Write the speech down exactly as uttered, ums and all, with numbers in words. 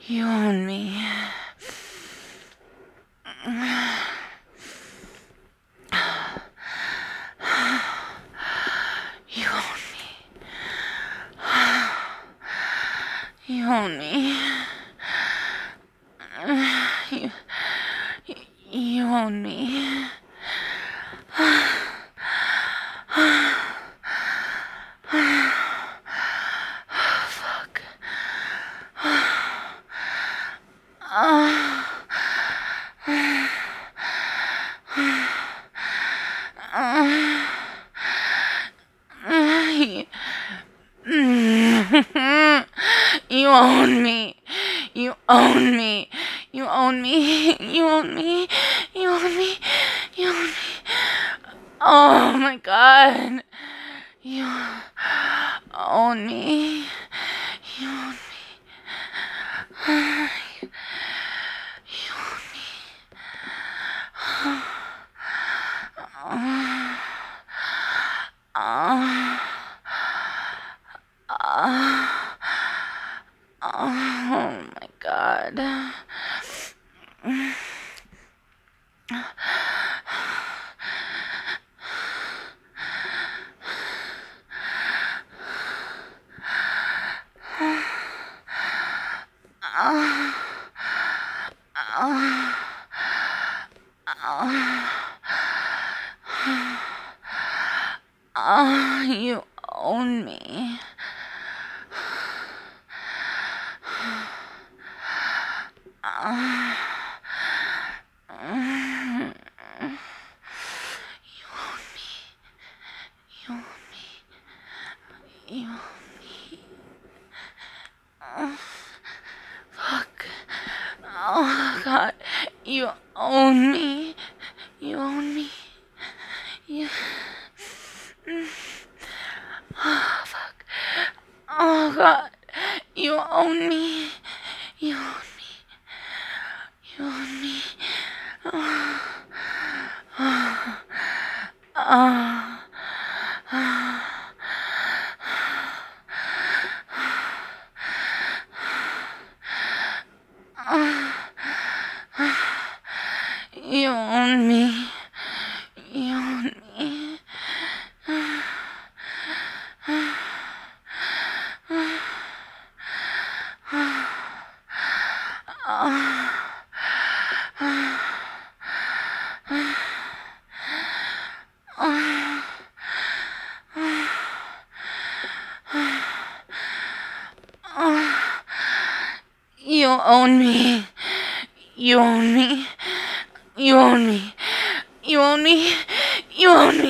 You own me. You own me. You own me. You, you own me. Fuck. You own me. You own me. You own me. You own me. You own me. You own me. Oh my god. You own me. You own me. You own me. Oh. Oh. Oh my god. Oh, you own me. Uh, mm, you own me. You own me. You own me. Uh, fuck. Oh god. You own me. You own me. You. Mm. Oh fuck. Oh god. You own me. You own me. You own me. Oh. Oh. Oh. You own me. You own me. You own me. You own me. You own me. You own me. You own me.